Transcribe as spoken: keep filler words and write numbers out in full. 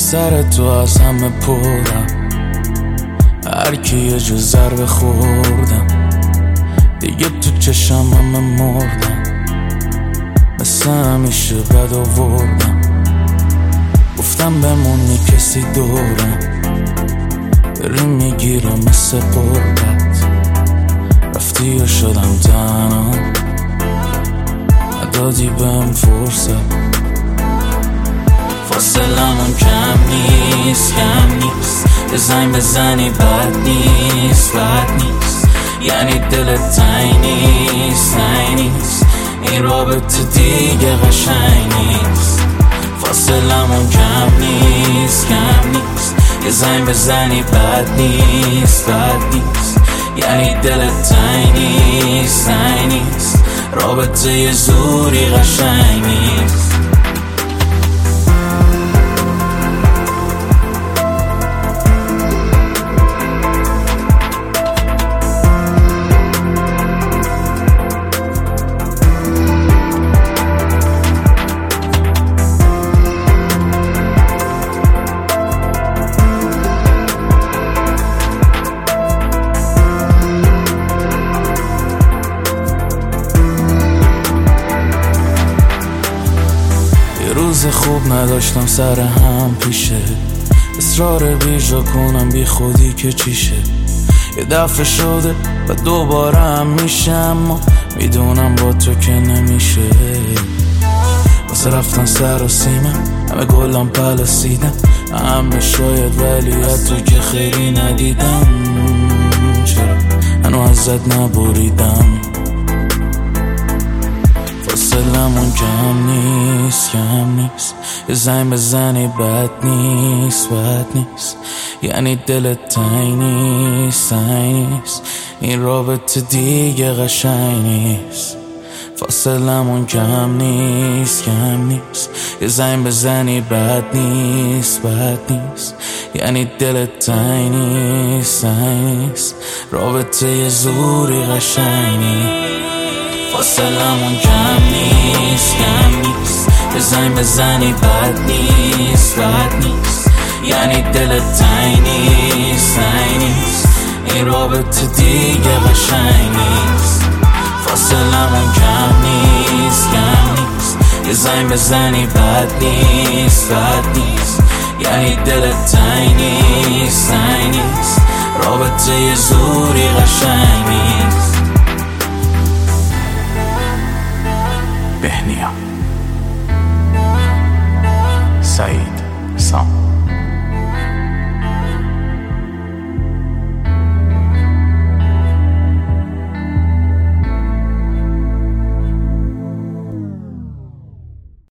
سر تو از همه پرم، هر کی یه جو ضربه خوردم دیگه تو چشم همه مردم، مثل همیشه بد آوردم، گفتم بمونی کسی دورم، بری میگیرم مثل قربت، رفتی و شدم تنها، ندادی بهم فرصت، فاصلمون کم نیست کم نیست، یه زنگ بزنی بد نیست بد نیست، یعنی دلت تنگ نیست تنگ نیست، این رابطه دیگه قشنگ نیست، فاصلمون کم نیست کم نیست، یه زنگ بزنی بد نیست بد نیست، یعنی دلت تنگ نیست تنگ نیست، رابطه یه زوری قشنگ نیست. روز خوب نداشتم سر هم پیشه، اصرار بیجا کنم بی خودی که چیشه، یه دفعه شده و دوباره هم میشه، اما میدونم با تو که نمیشه، واسه رفتن سر و سیمم همه گلم پلسیدم، همه شاید ولی تو که خیلی ندیدم، چرا هنو ازت نبریدم، فاصلمون کم نیست کم نیست، یه زنگ بزنی بد نیست بد نیست، یعنی دلت تنگ نیست تنگ نیست، این رابطه دیگه قشنگ نیست، فاصلمون کم نیست کم نیست، یه زنگ بزنی بد نیست بد نیست، یعنی دلت تنگ نیست تنگ نیست، رابطه یه زوری قشنگ نیست، فاصلمون کم نیست کم نیست، یه زنگ بزنی بد نیست بد نیست، یعنی دلت تنگ نیست تنگ نیست، این رابطه دیگه قشنگ نیست، فاصلمون کم نیست کم نیست، یه زنگ بزنی بد نیست بد نیست، یعنی دلت تنگ نیست تنگ نیست، رابطه یه زوری قشنگ نیست. بهنیا سعید سام